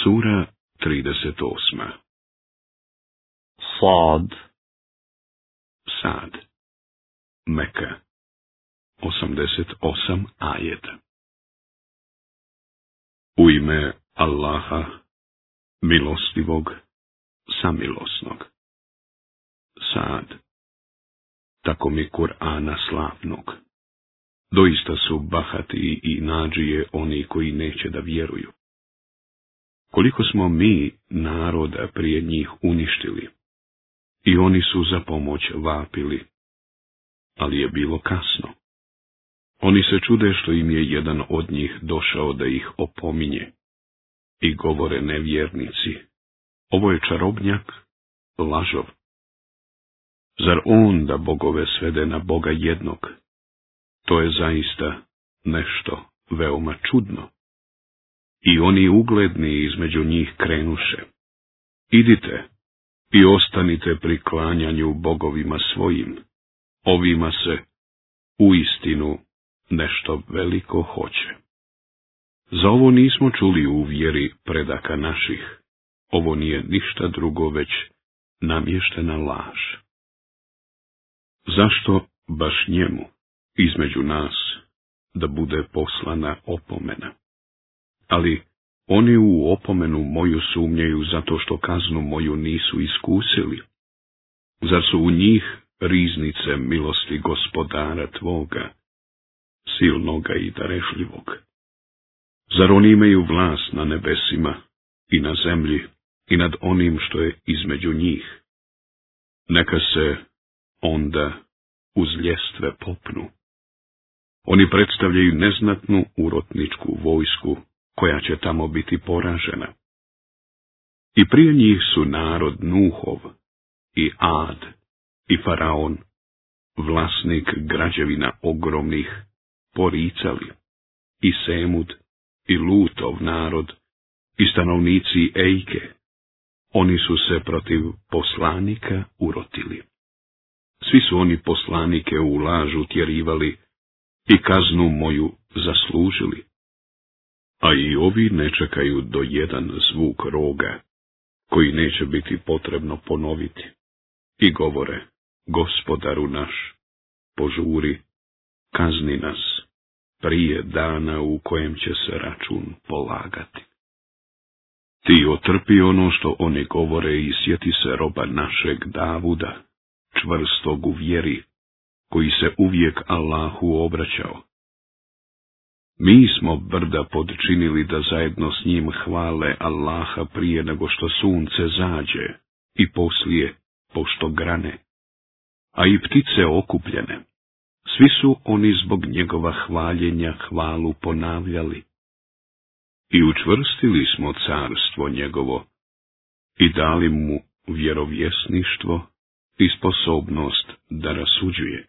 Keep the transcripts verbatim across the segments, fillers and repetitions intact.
Sura trideset osma. Sad. Sad. Meka. osamdeset osam ajeta. U ime Allaha, milostivog, samilosnog. Sad. Tako mi Kur'ana slavnog. Doista su bahati i nadžije oni koji neće da vjeruju. Koliko smo mi naroda prije njih uništili, i oni su za pomoć vapili, ali je bilo kasno. Oni se čude što im je jedan od njih došao da ih opominje, i govore nevjernici, ovo je čarobnjak, lažov. Zar on da bogove svede na Boga jednog? To je zaista nešto veoma čudno. I oni ugledni između njih krenuše. Idite i ostanite pri klanjanju bogovima svojim. Ovima se uistinu nešto veliko hoće. Za ovo nismo čuli u vjeri predaka naših. Ovo nije ništa drugo već namještena laž. Zašto baš njemu, između nas, da bude poslana opomena? Ali oni u opomenu moju sumnjaju zato što kaznu moju nisu iskusili. Zar su u njih riznice milosti Gospodara tvoga, silnoga i darešljivog? Zar oni imaju vlast na nebesima i na zemlji i nad onim što je između njih? Neka se onda uz ljestve popnu. Oni predstavljaju neznatnu urotničku vojsku koja će tamo biti poražena. I prije njih su narod Nuhov, i Ad, i Faraon, vlasnik građevina ogromnih, poricali, i Semud, i Lutov narod, i stanovnici Ejke. Oni su se protiv poslanika urotili. Svi su oni poslanike u lažu tjerivali i kaznu moju zaslužili. A i ovi ne čekaju do jedan zvuk roga, koji neće biti potrebno ponoviti. I govore, Gospodaru naš, požuri, kazni nas, prije dana u kojem će se račun polagati. Ti otrpi ono što oni govore i sjeti se roba našeg Davuda, čvrstog u vjeri, koji se uvijek Allahu obraćao. Mi smo brda podčinili da zajedno s njim hvale Allaha prije nego što sunce zađe i poslije pošto grane, a i ptice okupljene. Svi su oni zbog njegova hvaljenja hvalu ponavljali. I učvrstili smo carstvo njegovo i dali mu vjerovjesništvo i sposobnost da rasuđuje.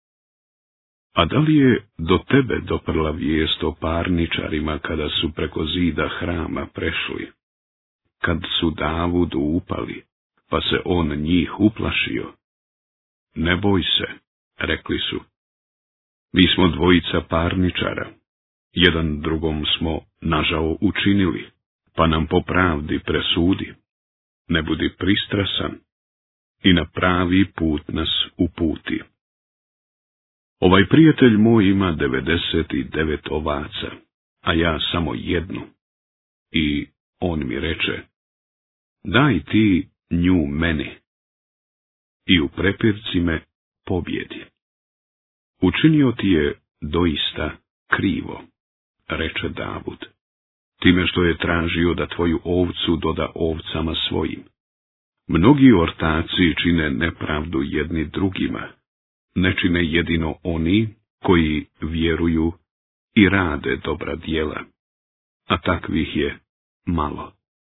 A da li je do tebe doprla vijest o parničarima kada su preko zida hrama prešli, kad su Davudu upali, pa se on njih uplašio? Ne boj se, rekli su. Mi smo dvojica parničara, jedan drugom smo nažao učinili, pa nam po pravdi presudi. Ne budi pristrasan i na pravi put nas uputi. Ovaj prijatelj moj ima devedeset devet ovaca, a ja samo jednu. I on mi reče, daj ti nju meni. I u prepirci me pobjedi. Učinio ti je doista krivo, reče Davud, time što je tražio da tvoju ovcu doda ovcama svojim. Mnogi ortaci čine nepravdu jedni drugima, ne čine jedino oni koji vjeruju i rade dobra djela, a takvih je malo.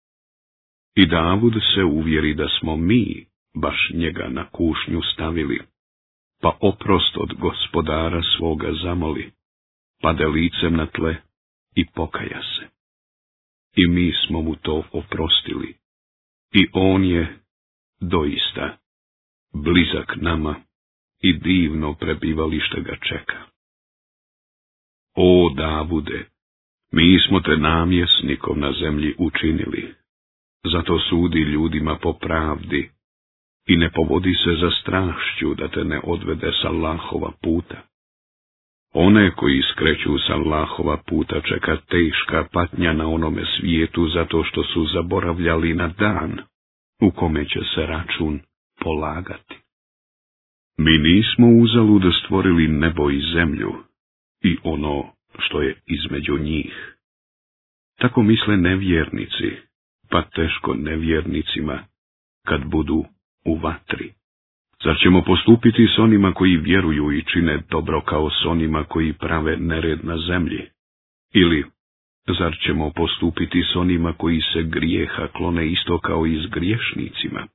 I Davud se uvjeri da smo mi baš njega na kušnju stavili, pa oprost od Gospodara svoga zamoli, pade licem na tle i pokaja se. I mi smo mu to oprostili, i on je doista blizak nama i divno prebivalište ga čeka. O Davude, Mi smo te namjesnikom na zemlji učinili, zato sudi ljudima po pravdi i ne povodi se za strašću da te ne odvede s Allahova puta. One koji skreću s Allahova puta čeka teška patnja na onome svijetu zato što su zaboravljali na dan u kome će se račun polagati. Mi nismo uzalud stvorili nebo i zemlju i ono što je između njih. Tako misle nevjernici, pa teško nevjernicima kad budu u vatri. Zar ćemo postupiti s onima koji vjeruju i čine dobro kao s onima koji prave nered na zemlji? Ili, zar ćemo postupiti s onima koji se grijeha klone isto kao i s griješnicima?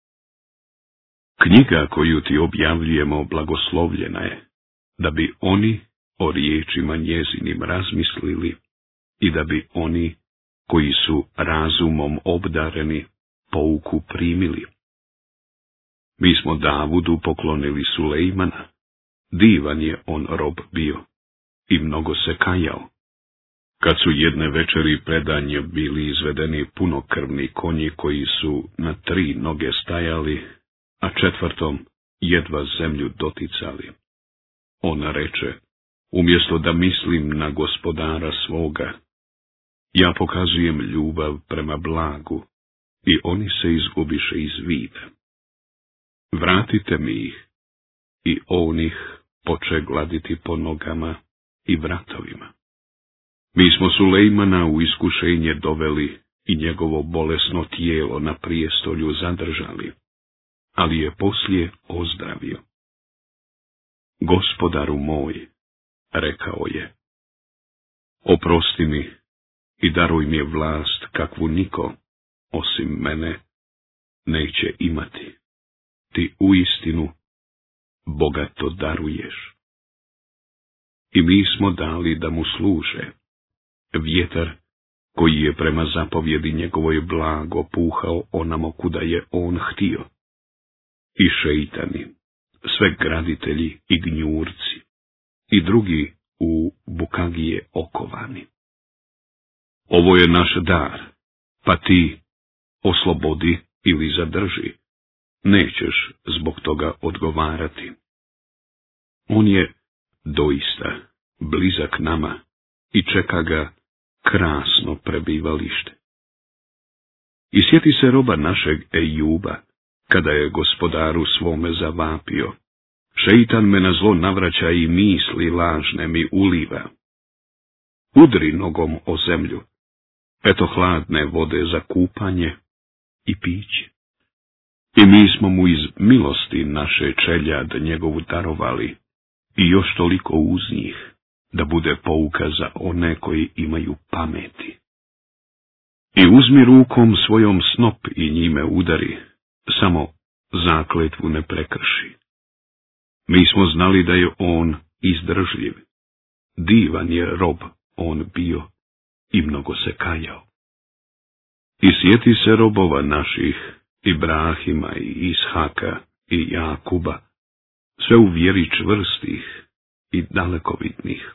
Knjiga koju ti objavljujemo blagoslovljena je, da bi oni o riječima njezinim razmislili i da bi oni koji su razumom obdareni pouku primili. Mi smo Davudu poklonili Sulejmana, divan je on rob bio i mnogo se kajao. Kad su jedne večeri predanje bili izvedeni punokrvni konji koji su na tri noge stajali, a četvrtom jedva zemlju doticali. On reče, umjesto da mislim na gospodara svoga, ja pokazujem ljubav prema blagu i oni se izgubiše iz vida. Vratite mi ih i onih poče gladiti po nogama i vratovima. Mi smo Sulejmana u iskušenje doveli i njegovo bolesno tijelo na prijestolju zadržali, ali je poslije ozdravio. Gospodaru moj, rekao je, oprosti mi i daruj mi vlast kakvu niko, osim mene, neće imati. Ti uistinu bogato daruješ. I mi smo dali da mu služe. Vjetar koji je prema zapovjedi njegovoj blago puhao onamo kuda je on htio. I šeitani, sve graditelji i gnjurci, i drugi u bukagije okovani. Ovo je naš dar, pa ti oslobodi ili zadrži. Nećeš zbog toga odgovarati. On je doista blizak nama i čeka ga krasno prebivalište. I sjeti se roba našeg Ejuba, kada je gospodaru svome zavapio. Šeitan me na zlo navraća i misli lažne mi uliva. Udri nogom o zemlju, eto hladne vode za kupanje i piće. I mi smo mu iz milosti naše čeljad njegovu darovali i još toliko uz njih, da bude pouka za one koji imaju pameti. I uzmi rukom svojom snop i njime udari, samo zakletvu ne prekrši. Mi smo znali da je on izdržljiv, divan je rob on bio i mnogo se kajao. I sjeti se robova naših, Ibrahima i Ishaka i Jakuba, sve u vjeri čvrstih i dalekovidnih.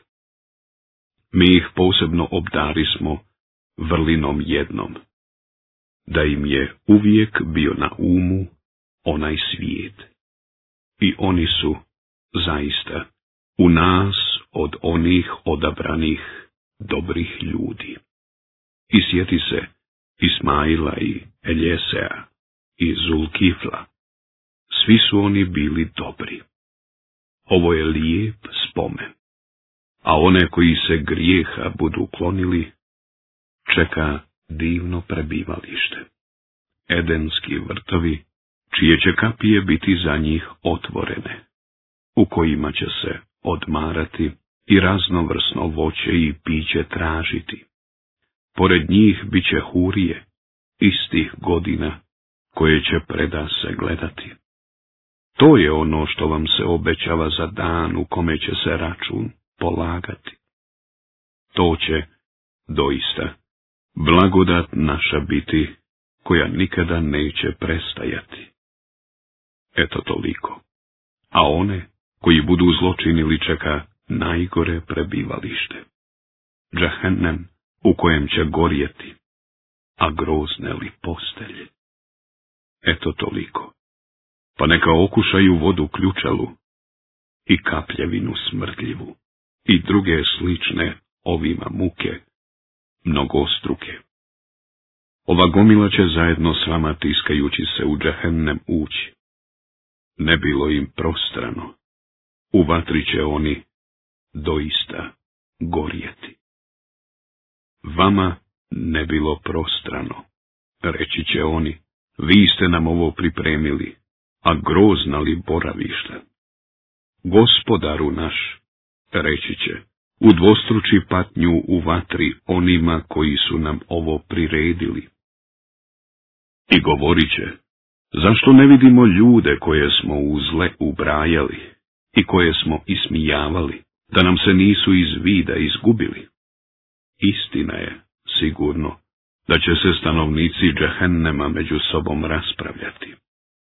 Mi ih posebno obdarismo vrlinom jednom, da im je uvijek bio na umu onaj svijet. I oni su, zaista, u nas od onih odabranih dobrih ljudi. I sjeti se Ismaila i Eljesea i Zulkifla. Svi su oni bili dobri. Ovo je lijep spomen. A one koji se grijeha budu klonili, čeka divno prebivalište. Edenski vrtovi, čije će kapije biti za njih otvorene, u kojima će se odmarati i raznovrsno voće i piće tražiti. Pored njih bit će hurije, istih godina, koje će preda se gledati. To je ono što vam se obećava za dan u kome će se račun polagati. To će, doista, blagodat naša biti, koja nikada neće prestajati. Eto toliko. A one, koji budu zločinili, čeka najgore prebivalište. Džehennem u kojem će gorjeti, a grozne li postelje. Eto toliko, pa neka okušaju vodu ključalu i kapljevinu smrdljivu i druge slične ovima muke, mnogostruke. Ova gomila će zajedno s vama tiskajući se u džehennem ući. Ne bilo im prostrano, u vatri će oni doista gorjeti. Vama ne bilo prostrano, reći će oni, vi ste nam ovo pripremili, a grozna li boravišta. Gospodaru naš, reći će, udvostruči patnju u vatri onima koji su nam ovo priredili. I govorit će, zašto ne vidimo ljude koje smo u zle ubrajali i koje smo ismijavali, da nam se nisu iz vida izgubili? Istina je, sigurno, da će se stanovnici džehennema među sobom raspravljati.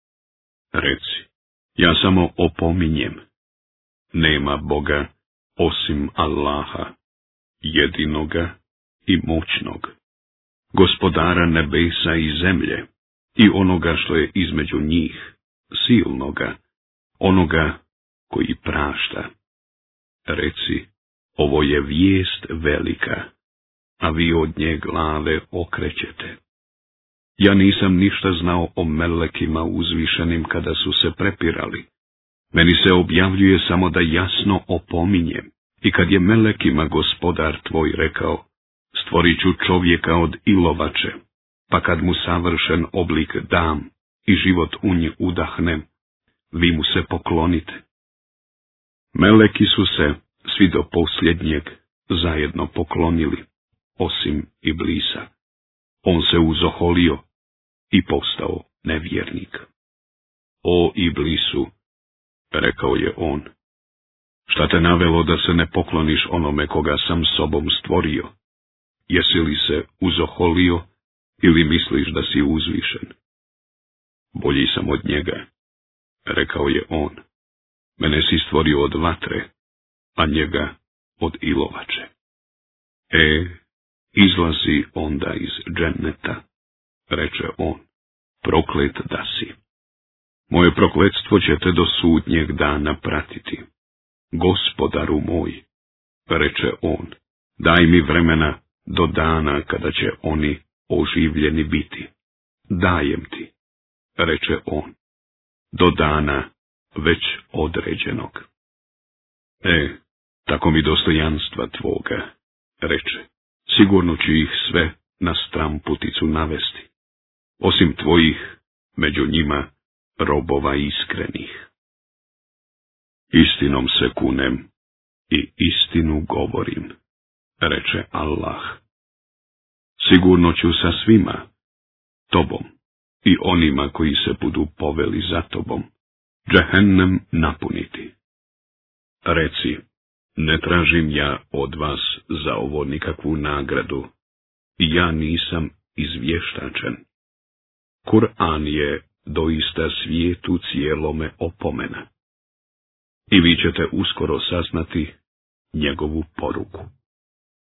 Reci, ja samo opominjem, nema Boga osim Allaha, jedinoga i moćnog, gospodara nebesa i zemlje i onoga što je između njih, silnoga, onoga koji prašta. Reci, ovo je vijest velika, a vi od nje glave okrećete. Ja nisam ništa znao o melekima uzvišenim kada su se prepirali. Meni se objavljuje samo da jasno opominjem. I kad je melekima gospodar tvoj rekao, stvorit ću čovjeka od ilovače, pa kad mu savršen oblik dam i život u nji udahnem, vi mu se poklonite. Meleki su se, svi do posljednjeg, zajedno poklonili, osim Iblisa. On se uzoholio i postao nevjernik. O Iblisu, rekao je on, šta te navelo da se ne pokloniš onome koga sam sobom stvorio? Jesi li se uzoholio ili misliš da si uzvišen? Bolji sam od njega, rekao je on. Mene si stvorio od vatre, a njega od ilovače. E, izlazi onda iz dženneta, reče on, proklet da si. Moje prokletstvo će te do sudnjeg dana pratiti. Gospodaru moj, reče on, daj mi vremena do dana kada će oni oživljeni biti. Dajem ti, reče on, do dana već određenog. E, tako mi dostojanstva tvoga, reče, sigurno ću ih sve na stramputicu navesti, osim tvojih, među njima, robova iskrenih. Istinom se kunem i istinu govorim, reče Allah. Sigurno ću sa svima, tobom i onima koji se budu poveli za tobom, džehennem napuniti. Reci, ne tražim ja od vas za ovo nikakvu nagradu, i ja nisam izvještačen. Kur'an je doista svijetu cijelome opomena. I vi ćete uskoro saznati njegovu poruku.